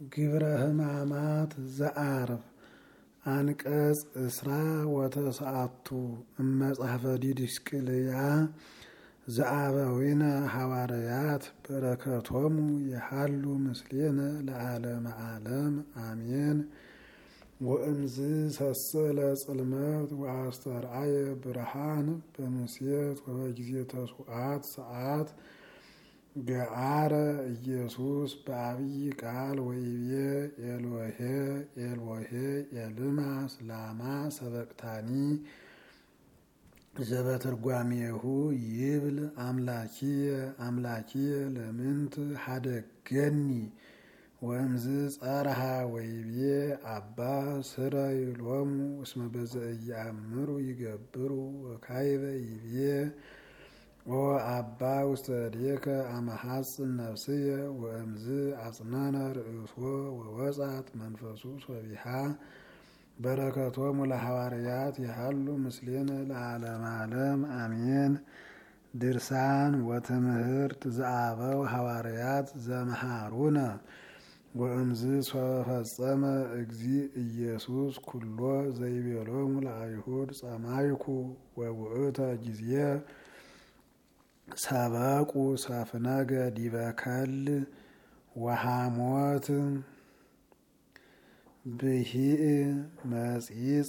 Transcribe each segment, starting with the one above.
ግብረ ሕማማት ዘአርብ አንቀጽ እስራ ወተሰዓቱ እመጽሐፈ ዲድስቅልያ ዘአበዊነ ሐዋርያት በረከቶሙ የሃሉ ምስሌነ ለዓለመ ዓለም አሜን። ወእምዝ ሰሰለ ጽልመት ወአስተርአየ ብርሃን በምስየት ወበጊዜ ተስዋዕት ሰዓት ገአረ ኢየሱስ በአብይ ቃል ወይቤ ኤሎሄ ኤሎሄ ኤልማ ስላማ ሰበቅታኒ ዘበትርጓሜሁ ይብል አምላኪየ አምላኪየ ለምንት ሀደገኒ ወእምዝ ጸርሃ ወይቤ አባ ስረይ ሎሙ እስመ በዘኢየአምሩ ይገብሩ ወካይበ ይቤ ኦ አባ ውስተ እዴከ አመሐጽን ነፍስየ ወእምዝ አጽነነ ርእሶ ወወጻት መንፈሱ ሶቢሃ በረከቶሙ ለሐዋርያት የሃሉ ምስሌነ ለዓለመ ዓለም አሜን። ድርሳን ወትምህርት ዘአበው ሐዋርያት ዘመሃሩነ ወእምዝ ፈጸመ እግዚእ ኢየሱስ ኩሎ ዘይቤሎሙ ለአይሁድ ጸማይኩ ወውእተ ጊዜ ሰበቁ ሰፍነገ ዲበ ከል ወሐሞት ብሂእ መጺጽ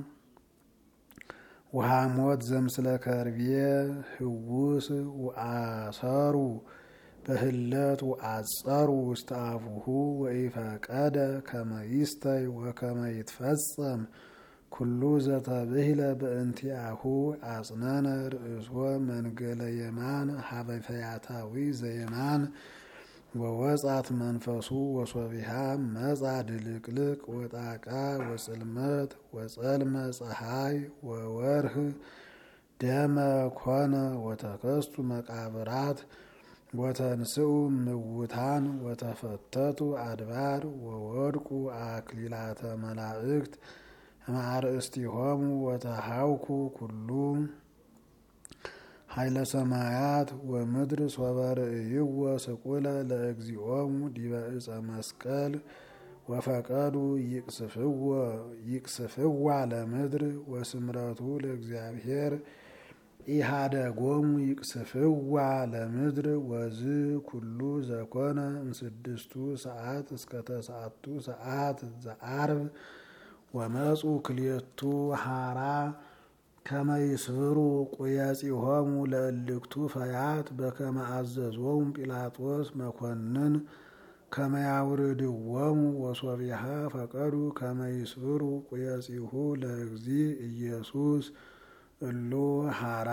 ወሐሞት ዘምስለ ከርቤ ህውስ ወአሰሩ በህለት ወአጸሩ ውስተ አፉሁ ወኢፈቀደ ከመ ይስተይ ወከመ ይትፈጸም ኩሉ ዘተብህለ በእንቲአሁ አጽነነ ርእሶ መንገለ የማን ሀበ ፈያታዊ ዘየማን ወወጻት መንፈሱ ወሶቢሃ መጻ ድልቅልቅ ወጣቃ ወጽልመት ወጸልመ ፀሐይ ወወርህ ደመ ኮነ ወተከስቱ መቃብራት ወተንስኡ ምውታን ወተፈተቱ አድባር ወወድቁ አክሊላተ መላእክት ማርእስቲሆሙ ወተሃውኩ ኩሉ ኃይለ ሰማያት ወምድር ሶበርእይዎ ስቁለ ለእግዚኦሙ ዲበ ዕፀ መስቀል ወፈቀዱ ይቅስፍዋ ለምድር ወስምረቱ ለእግዚአብሔር ኢሃደጎሙ ይቅስፍዋ ለምድር ወዝ ኩሉ ዘኮነ እምስድስቱ ሰዓት እስከ ተስዓቱ ሰዓት ዘአርብ ወመጹ ክልኤቱ ሐራ ከመ ይስብሩ ቁያጺሆሙ ለእልክቱ ፈያት በከመ አዘዞሙ ጲላጦስ መኮንን ከመ ያውርድዎሙ ወሶቢሃ ፈቀዱ ከመ ይስብሩ ቁያጺሁ ለእግዚእ ኢየሱስ እሉ ሐራ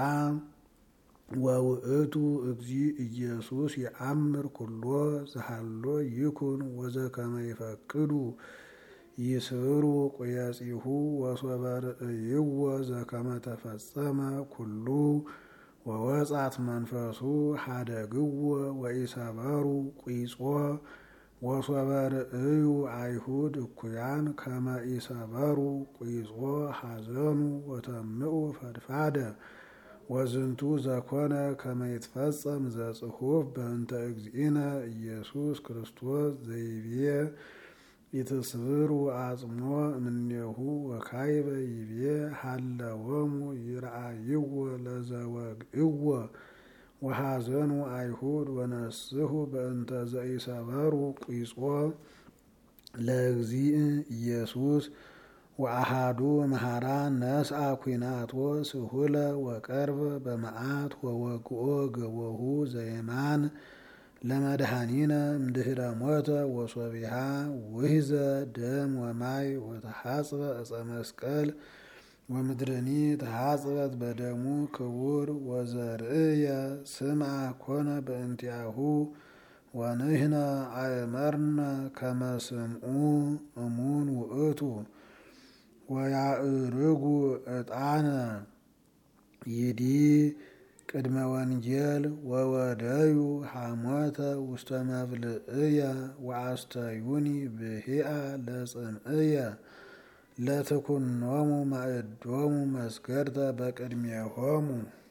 ወውእቱ እግዚእ ኢየሱስ የአምር ኩሎ ዘሃሎ ይኩን ወዘከመ ይፈቅዱ ይስብሩ ቁያጺሁ ወሶበ ርእይዎ ዘከመ ተፈጸመ ኩሉ ወወጻት መንፈሱ ሀደግዎ ወኢሰበሩ ቁይጾ ወሶበ ርእዩ አይሁድ እኩያን ከመ ኢሰበሩ ቁይጾ ሐዘኑ ወተምኡ ፈድፋደ ወዝንቱ ዘኮነ ከመ ይትፈጸም ዘጽሑፍ በእንተ እግዚእነ ኢየሱስ ክርስቶስ ዘይቤ ኢትስብሩ አጽሞ እምኔሁ ወካይበ ይቤ ሀለወሙ ይርአይዎ ለዘወግእዎ ወሐዘኑ አይሁድ ወነስሑ በእንተ ዘኢሰበሩ ቁይጾ ለእግዚእ ኢየሱስ ወአሃዱ መሃራ ነስአ ኩናቶ ስሁለ ወቀርበ በመዓት ወወግኦ ገቦሁ ዘየማን ለመድኃኒነ እምድኅረ ሞተ ወሶቢሃ ውሕዘ ደም ወማይ ወተሐጽበ ዕፀ መስቀል ወምድርኒ ተሐጽበት በደሙ ክቡር ወዘርእየ ስምዐ ኮነ በእንቲአሁ ወንሕነ አእመርነ ከመ ስምዑ እሙን ውእቱ ወያእርጉ ዕጣነ ይዲ ቅድመ ወንጌል ወወደዩ ሐሞተ ውስተ መብልዕየ ወአስተዩኒ ብሂአ ለጽምዕየ ለትኩኖሙ ማእዶሙ መስገድተ በቅድሜሆሙ